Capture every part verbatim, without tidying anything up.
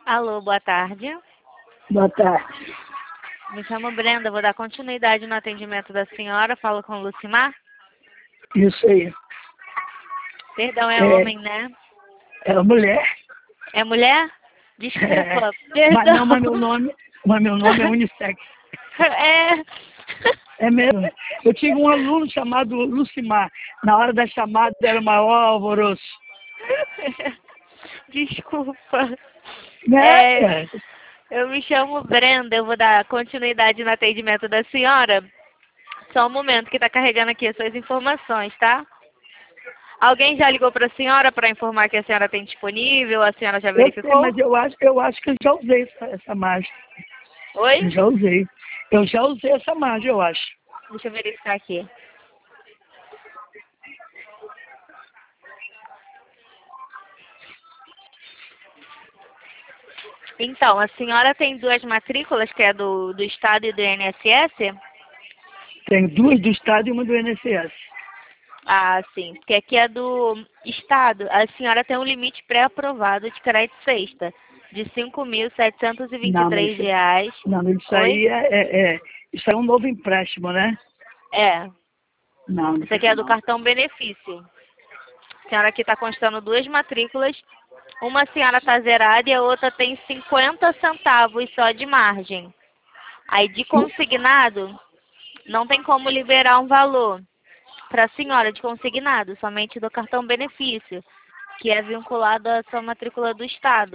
Alô, boa tarde. Boa tarde. Me chamo Brenda, vou dar continuidade no atendimento da senhora. Falo com o Lucimar. Isso aí. Perdão, é, É. homem, né? É a mulher. É mulher? Desculpa, É. perdão. Mas não, mas meu nome, mas meu nome é unissex. É. É mesmo. Eu tive um aluno chamado Lucimar. Na hora da chamada era o maior alvoroço. Desculpa. Né? É, eu me chamo Brenda, eu vou dar continuidade no atendimento da senhora. Só um momento que está carregando aqui as suas informações, tá? Alguém já ligou para a senhora para informar que a senhora tem disponível? A senhora já Eu sei, verificou? mas eu acho, eu acho que eu já usei essa, essa mágica. Oi? Eu já usei. Eu já usei essa mágica, eu acho. Deixa eu verificar aqui. Então, a senhora tem duas matrículas, que é do, do Estado e do I N S S? Tenho duas do Estado e uma do I N S S. Ah, sim. Porque aqui é do Estado. A senhora tem um limite pré-aprovado de crédito sexta, de cinco mil setecentos e vinte e Não, mas três isso, reais. não, mas isso Oi? aí é, é, é- isso é um novo empréstimo, né? É. Não, não Isso aqui é do não. cartão benefício. A senhora aqui está constando duas matrículas. Uma senhora está zerada e a outra tem cinquenta centavos só de margem. Aí de consignado, não tem como liberar um valor para a senhora de consignado, somente do cartão benefício, que é vinculado à sua matrícula do Estado.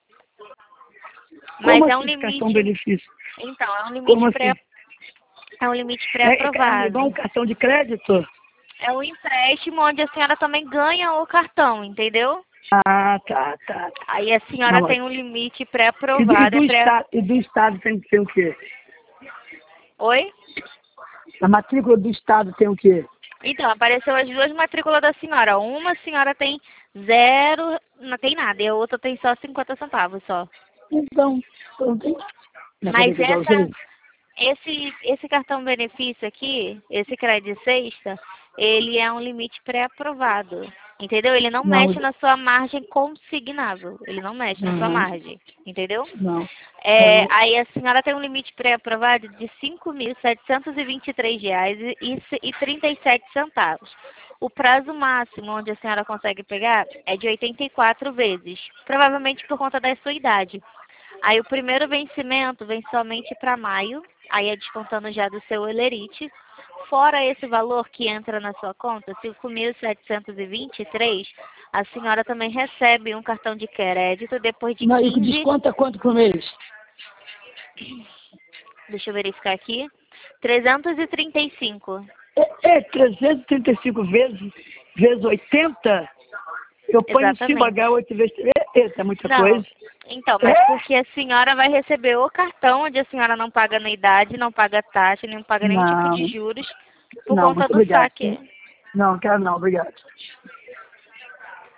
Mas Como é um assim esse cartão limite, benefício? então, é um Como limite pré, assim? é um limite É, é é igual um pré-aprovado. cartão de crédito? É um empréstimo onde a senhora também ganha o cartão, entendeu? Ah, tá, tá. tá. Aí a senhora Não, tem um limite e, do, e pré-aprovado, do é pré... estado, e do estado tem que ter o quê? Oi? A matrícula do estado tem o quê? Então, apareceu as duas matrículas da senhora. Uma a senhora tem zero, não tem nada, e a outra tem só cinquenta centavos só. Então, não tem. Não é Mas que eu já essa, usei? esse, esse cartão benefício aqui, esse crédito sexta, ele é um limite pré-aprovado. Entendeu? Ele não Não, mexe na sua margem consignável. Ele não mexe na sua uhum, margem. Entendeu? não. É, Uhum. aí a senhora tem um limite pré-aprovado de cinco mil setecentos e vinte e três reais e trinta e sete centavos. O prazo máximo onde a senhora consegue pegar é de oitenta e quatro vezes, provavelmente por conta da sua idade. Aí o primeiro vencimento vem somente para maio, aí é descontando já do seu Elerite. Fora esse valor que entra na sua conta, cinco mil setecentos e vinte e três, a senhora também recebe um cartão de crédito depois de Não, e quinze. desconta quanto por mês? Deixa eu verificar aqui, trezentos e trinta e cinco. É, é trezentos e trinta e cinco vezes, vezes oitenta? Eu ponho cinco Exatamente. H oito vezes três. Eita, é muita Não, coisa. então, mas É? porque a senhora vai receber o cartão onde a senhora não paga anuidade, não paga taxa, nem paga nenhum tipo Não, de juros por não, conta muito do obrigado. saque. Não, quero não, obrigado.